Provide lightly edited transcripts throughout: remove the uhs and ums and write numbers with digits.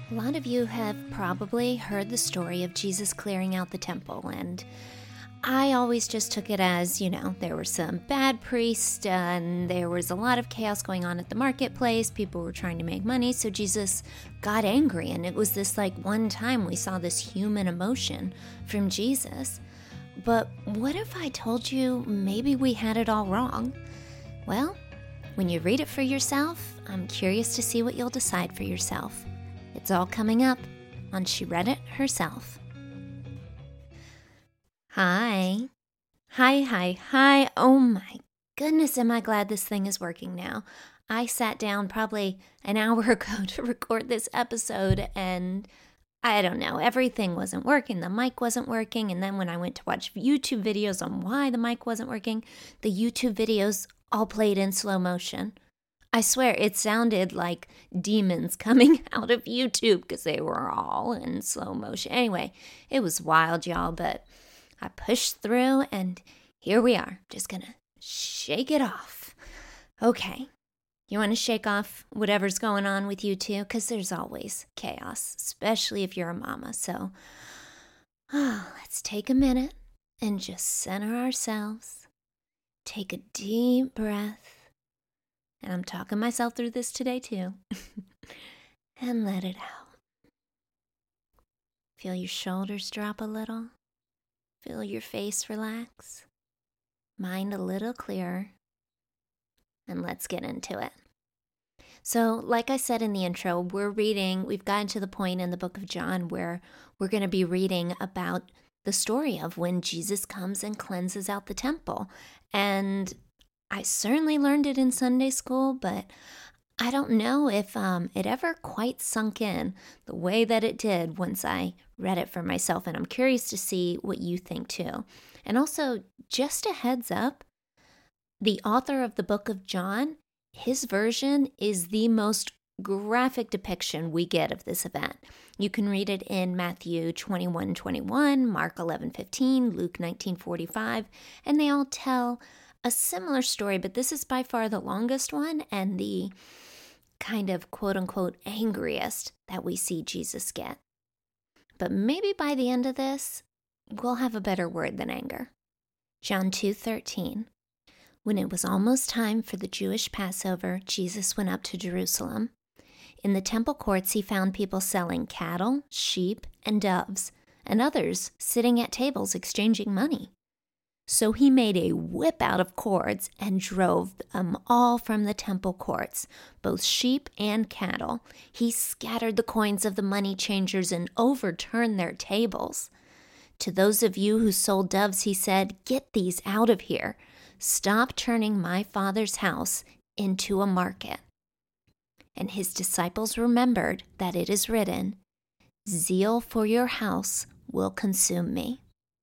A lot of you have probably heard the story of Jesus clearing out the temple, and I always just took it as, there were some bad priests and there was a lot of chaos going on at the marketplace. People were trying to make money, so Jesus got angry, and it was this one time we saw this human emotion from Jesus. But what if I told you maybe we had it all wrong? Well, when you read it for yourself, I'm curious to see what you'll decide for yourself. It's all coming up on She Read It Herself. Hi. Oh my goodness, am I glad this thing is working now. I sat down probably an hour ago to record this episode, and I don't know, everything wasn't working. The mic wasn't working, and then when I went to watch YouTube videos on why the mic wasn't working, the YouTube videos all played in slow motion. I swear it sounded like demons coming out of YouTube because they were all in slow motion. Anyway, it was wild, y'all, but I pushed through and here we are. Just gonna shake it off. Okay, you want to shake off whatever's going on with you too? Because there's always chaos, especially if you're a mama. So let's take a minute and just center ourselves. Take a deep breath. And I'm talking myself through this today too. And let it out. Feel your shoulders drop a little. Feel your face relax. Mind a little clearer. And let's get into it. So, like I said in the intro, we've gotten to the point in the book of John where we're going to be reading about the story of when Jesus comes and cleanses out the temple. And I certainly learned it in Sunday school, but I don't know if it ever quite sunk in the way that it did once I read it for myself, and I'm curious to see what you think too. And also, just a heads up, the author of the book of John, his version is the most graphic depiction we get of this event. You can read it in Matthew 21:21, Mark 11:15, Luke 19:45, and they all tell a similar story, but this is by far the longest one and the kind of quote-unquote angriest that we see Jesus get. But maybe by the end of this, we'll have a better word than anger. John 2:13. When it was almost time for the Jewish Passover, Jesus went up to Jerusalem. In the temple courts, he found people selling cattle, sheep, and doves, and others sitting at tables exchanging money. So he made a whip out of cords and drove them all from the temple courts, both sheep and cattle. He scattered the coins of the money changers and overturned their tables. To those of you who sold doves, he said, "Get these out of here. Stop turning my Father's house into a market." And his disciples remembered that it is written, "Zeal for your house will consume me."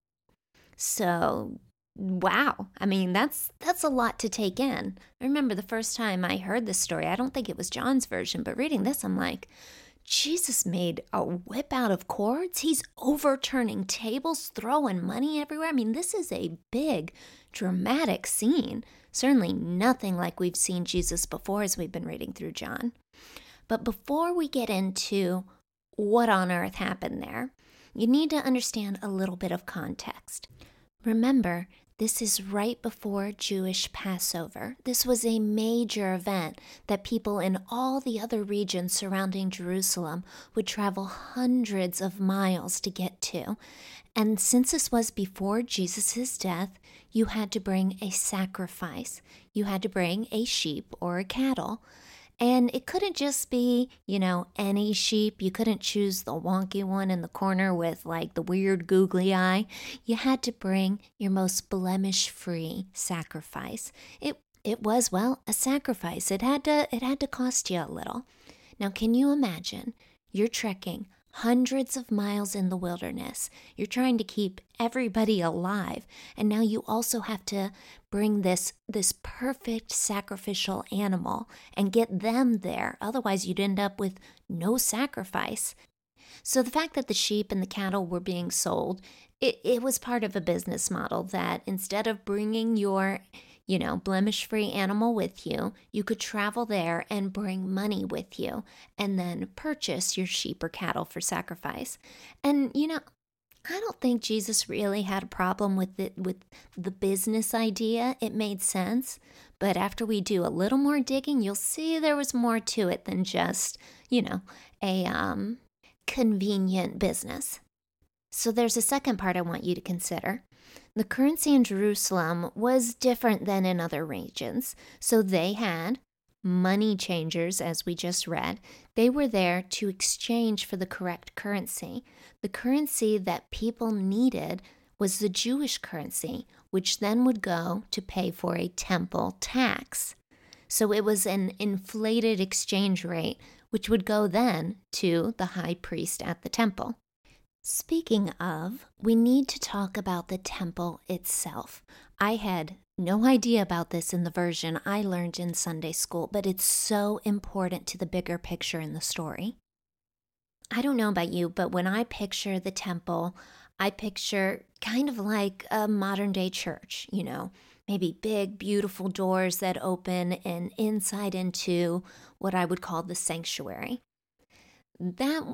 So, wow. I mean, that's a lot to take in. I remember the first time I heard this story, I don't think it was John's version, but reading this, I'm like, Jesus made a whip out of cords? He's overturning tables, throwing money everywhere? I mean, this is a big, dramatic scene. Certainly nothing like we've seen Jesus before as we've been reading through John. But before we get into what on earth happened there, you need to understand a little bit of context. Remember, this is right before Jewish Passover. This was a major event that people in all the other regions surrounding Jerusalem would travel hundreds of miles to get to. And since this was before Jesus' death, you had to bring a sacrifice. You had to bring a sheep or a cattle. And it couldn't just be, any sheep. You couldn't choose the wonky one in the corner with the weird googly eye. You had to bring your most blemish-free sacrifice. It was, a sacrifice. It had to cost you a little. Now, can you imagine? You're trekking hundreds of miles in the wilderness. You're trying to keep everybody alive. And now you also have to bring this perfect sacrificial animal and get them there. Otherwise, you'd end up with no sacrifice. So the fact that the sheep and the cattle were being sold, it was part of a business model that instead of bringing your blemish-free animal with you, you could travel there and bring money with you and then purchase your sheep or cattle for sacrifice. And, I don't think Jesus really had a problem with the business idea. It made sense. But after we do a little more digging, you'll see there was more to it than just, a convenient business. So there's a second part I want you to consider. The currency in Jerusalem was different than in other regions. So they had money changers, as we just read. They were there to exchange for the correct currency. The currency that people needed was the Jewish currency, which then would go to pay for a temple tax. So it was an inflated exchange rate, which would go then to the high priest at the temple. Speaking of, we need to talk about the temple itself. I had no idea about this in the version I learned in Sunday school, but it's so important to the bigger picture in the story. I don't know about you, but when I picture the temple, I picture kind of like a modern day church, maybe big, beautiful doors that open and inside into what I would call the sanctuary. That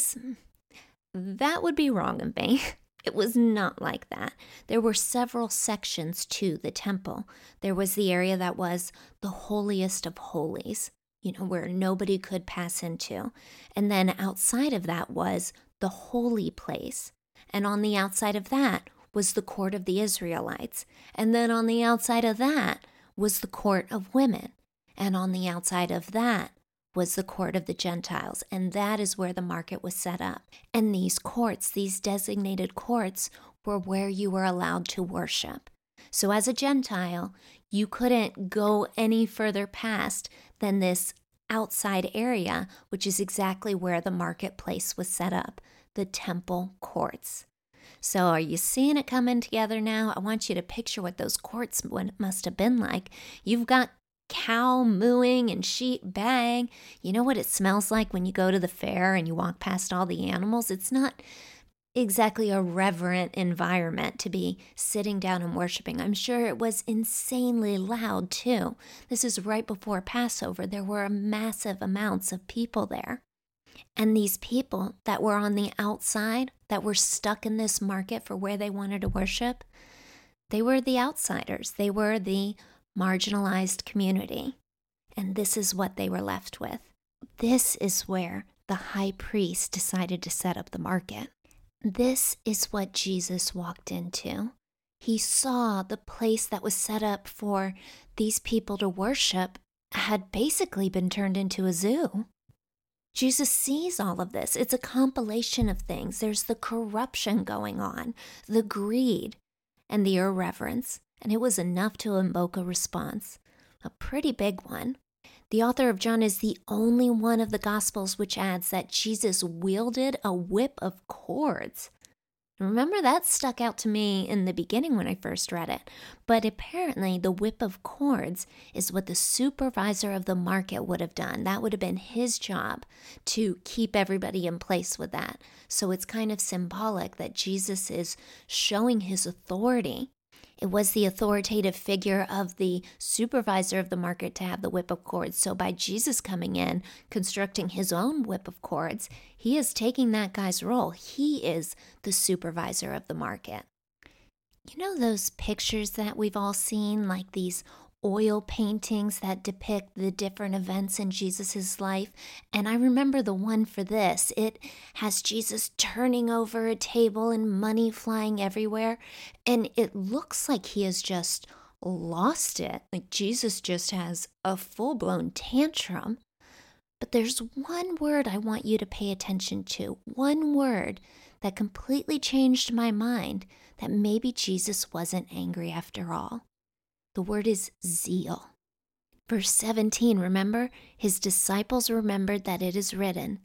would be wrong of me. It was not like that. There were several sections to the temple. There was the area that was the holiest of holies, where nobody could pass into. And then outside of that was the holy place. And on the outside of that was the court of the Israelites. And then on the outside of that was the court of women. And on the outside of that was the court of the Gentiles, and that is where the market was set up. And these courts, these designated courts, were where you were allowed to worship. So as a Gentile, you couldn't go any further past than this outside area, which is exactly where the marketplace was set up, the temple courts. So are you seeing it coming together now? I want you to picture what those courts must have been like. You've got cow mooing and sheep baying. You know what it smells like when you go to the fair and you walk past all the animals? It's not exactly a reverent environment to be sitting down and worshiping. I'm sure it was insanely loud too. This is right before Passover. There were massive amounts of people there. And these people that were on the outside, that were stuck in this market for where they wanted to worship, they were the outsiders. They were the marginalized community. And this is what they were left with. This is where the high priest decided to set up the market. This is what Jesus walked into. He saw the place that was set up for these people to worship had basically been turned into a zoo. Jesus sees all of this. It's a compilation of things. There's the corruption going on, the greed, and the irreverence. And it was enough to invoke a response, a pretty big one. The author of John is the only one of the Gospels which adds that Jesus wielded a whip of cords. Remember, that stuck out to me in the beginning when I first read it. But apparently the whip of cords is what the supervisor of the market would have done. That would have been his job to keep everybody in place with that. So it's kind of symbolic that Jesus is showing his authority. It was the authoritative figure of the supervisor of the market to have the whip of cords. So by Jesus coming in, constructing his own whip of cords, he is taking that guy's role. He is the supervisor of the market. You know those pictures that we've all seen, like these oil paintings that depict the different events in Jesus's life? And I remember the one for this. It has Jesus turning over a table and money flying everywhere. And it looks like he has just lost it. Like Jesus just has a full-blown tantrum. But there's one word I want you to pay attention to. One word that completely changed my mind, that maybe Jesus wasn't angry after all. The word is zeal. Verse 17, remember? His disciples remembered that it is written,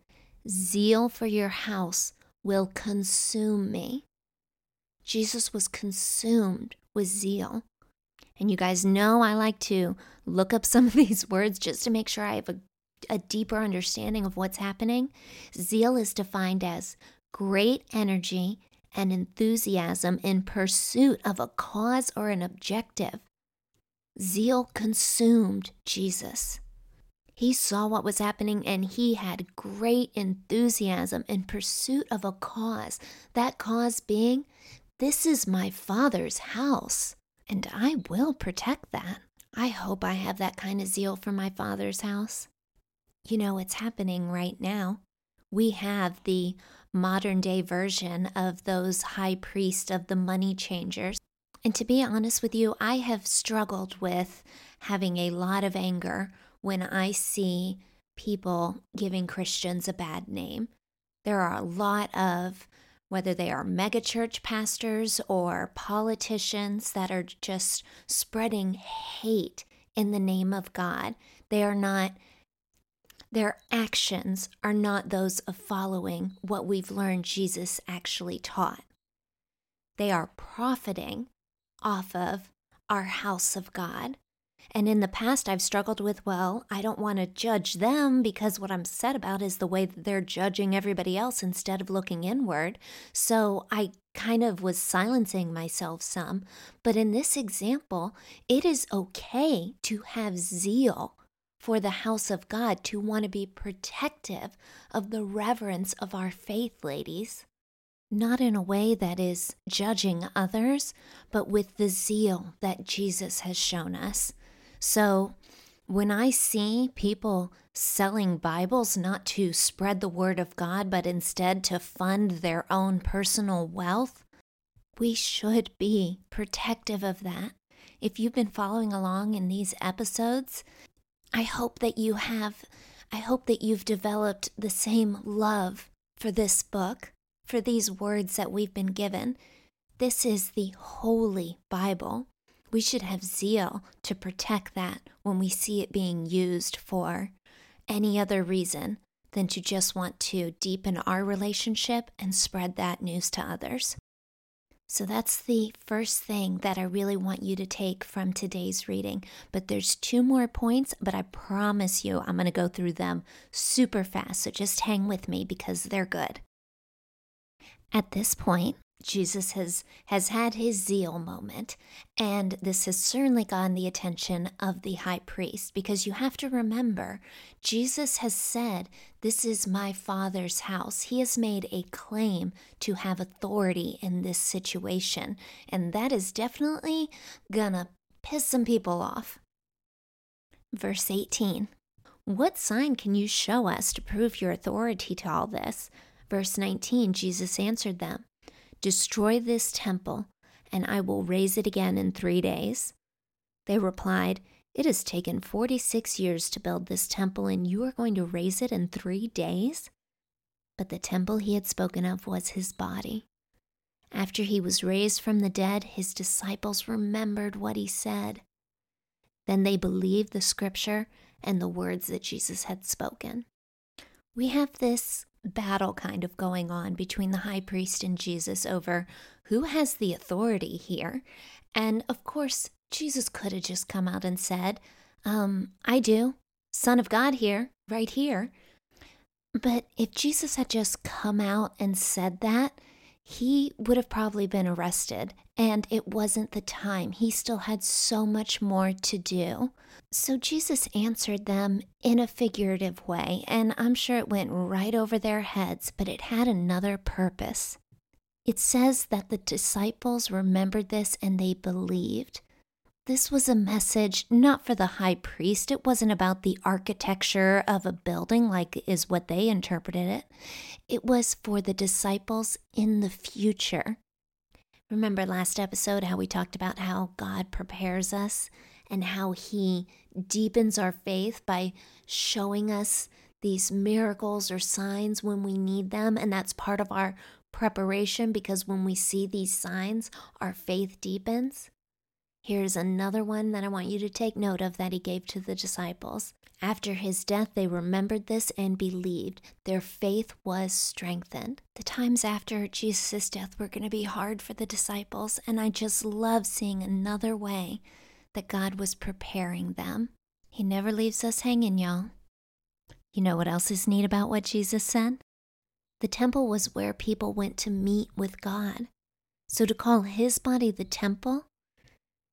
zeal for your house will consume me. Jesus was consumed with zeal. And you guys know I like to look up some of these words just to make sure I have a deeper understanding of what's happening. Zeal is defined as great energy and enthusiasm in pursuit of a cause or an objective. Zeal consumed Jesus. He saw what was happening and he had great enthusiasm in pursuit of a cause. That cause being, this is my Father's house, and I will protect that. I hope I have that kind of zeal for my Father's house. You know, it's happening right now. We have the modern day version of those high priests of the money changers. And to be honest with you, I have struggled with having a lot of anger when I see people giving Christians a bad name. There are a lot of, whether they are megachurch pastors or politicians, that are just spreading hate in the name of God. Their actions are not those of following what we've learned Jesus actually taught. They are profiting off of our house of God. And in the past, I've struggled with, well, I don't want to judge them because what I'm upset about is the way that they're judging everybody else instead of looking inward. So I kind of was silencing myself some. But in this example, it is okay to have zeal for the house of God, to want to be protective of the reverence of our faith, ladies. Not in a way that is judging others, but with the zeal that Jesus has shown us. So when I see people selling Bibles not to spread the word of God, but instead to fund their own personal wealth, we should be protective of that. If you've been following along in these episodes, I hope that you've developed the same love for this book, for these words that we've been given. This is the Holy Bible. We should have zeal to protect that when we see it being used for any other reason than to just want to deepen our relationship and spread that news to others. So that's the first thing that I really want you to take from today's reading. But there's 2 more points, but I promise you I'm going to go through them super fast. So just hang with me because they're good. At this point, Jesus has had his zeal moment, and this has certainly gotten the attention of the high priest, because you have to remember, Jesus has said, this is my Father's house. He has made a claim to have authority in this situation, and that is definitely gonna piss some people off. Verse 18, what sign can you show us to prove your authority to all this? Verse 19, Jesus answered them, destroy this temple, and I will raise it again in 3 days. They replied, it has taken 46 years to build this temple, and you are going to raise it in 3 days? But the temple he had spoken of was his body. After he was raised from the dead, his disciples remembered what he said. Then they believed the scripture and the words that Jesus had spoken. We have this battle kind of going on between the high priest and Jesus over who has the authority here. And of course, Jesus could have just come out and said, I do, Son of God here, right here. But if Jesus had just come out and said that, he would have probably been arrested, and it wasn't the time. He still had so much more to do. So Jesus answered them in a figurative way, and I'm sure it went right over their heads, but it had another purpose. It says that the disciples remembered this and they believed. This was a message not for the high priest. It wasn't about the architecture of a building like is what they interpreted it. It was for the disciples in the future. Remember last episode how we talked about how God prepares us and how he deepens our faith by showing us these miracles or signs when we need them. And that's part of our preparation, because when we see these signs, our faith deepens. Here's another one that I want you to take note of that he gave to the disciples. After his death, they remembered this and believed. Their faith was strengthened. The times after Jesus' death were going to be hard for the disciples, and I just love seeing another way that God was preparing them. He never leaves us hanging, y'all. You know what else is neat about what Jesus said? The temple was where people went to meet with God. So to call his body the temple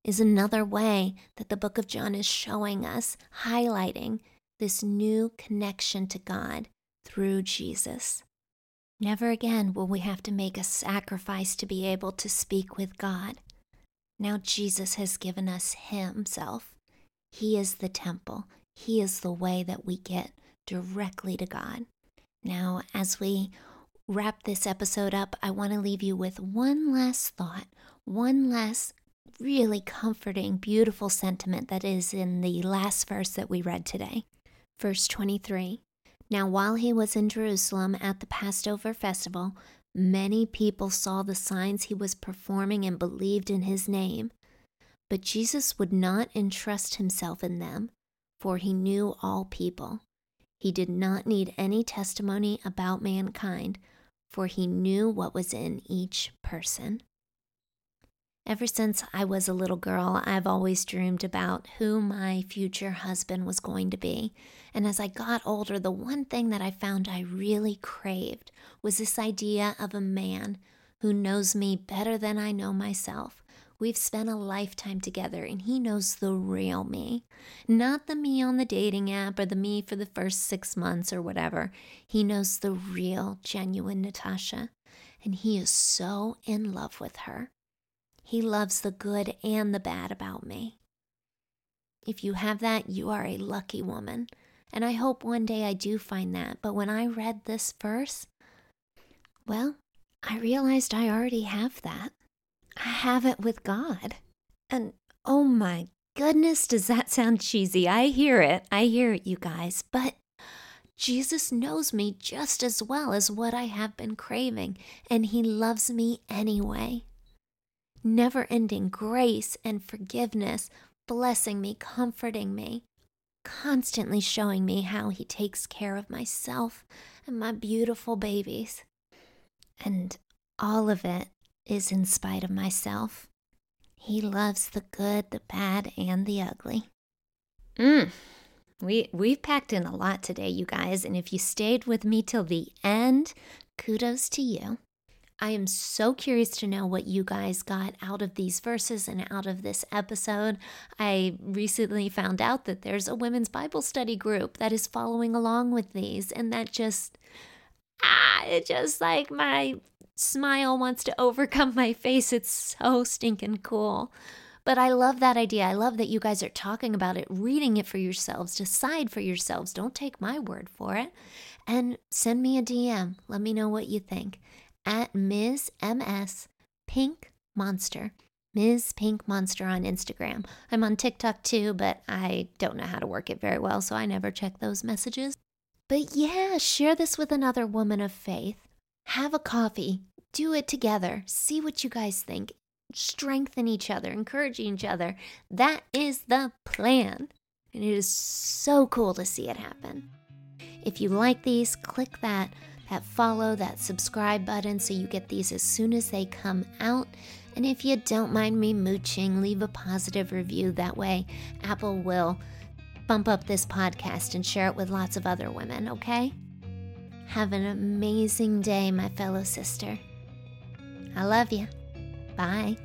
is another way that the book of John is showing us, highlighting this new connection to God through Jesus. Never again will we have to make a sacrifice to be able to speak with God. Now Jesus has given us himself. He is the temple. He is the way that we get directly to God. Now, as we wrap this episode up, I want to leave you with one last thought, one last really comforting, beautiful sentiment that is in the last verse that we read today. Verse 23. Now, while he was in Jerusalem at the Passover festival, many people saw the signs he was performing and believed in his name. But Jesus would not entrust himself in them, for he knew all people. He did not need any testimony about mankind, for he knew what was in each person. Ever since I was a little girl, I've always dreamed about who my future husband was going to be. And as I got older, the one thing that I found I really craved was this idea of a man who knows me better than I know myself. We've spent a lifetime together, and he knows the real me. Not the me on the dating app or the me for the first 6 months or whatever. He knows the real, genuine Natasha, and he is so in love with her. He loves the good and the bad about me. If you have that, you are a lucky woman. And I hope one day I do find that. But when I read this verse, well, I realized I already have that. I have it with God. And oh my goodness, does that sound cheesy? I hear it, you guys. But Jesus knows me just as well as what I have been craving. And he loves me anyway. Never-ending grace and forgiveness, blessing me, comforting me, constantly showing me how he takes care of myself and my beautiful babies. And all of it is in spite of myself. He loves the good, the bad, and the ugly. We've packed in a lot today, you guys, and if you stayed with me till the end, kudos to you. I am so curious to know what you guys got out of these verses and out of this episode. I recently found out that there's a women's Bible study group that is following along with these, and that just like my smile wants to overcome my face. It's so stinking cool. But I love that idea. I love that you guys are talking about it, reading it for yourselves, decide for yourselves. Don't take my word for it. And send me a DM. Let me know what you think. At Ms. MS Pink Monster. Ms. Pink Monster on Instagram. I'm on TikTok too, but I don't know how to work it very well, so I never check those messages. But yeah, share this with another woman of faith. Have a coffee. Do it together. See what you guys think. Strengthen each other. Encourage each other. That is the plan. And it is so cool to see it happen. If you like these, click that follow, that subscribe button so you get these as soon as they come out. And if you don't mind me mooching, leave a positive review. That way Apple will bump up this podcast and share it with lots of other women, okay? Have an amazing day, my fellow sister. I love you. Bye.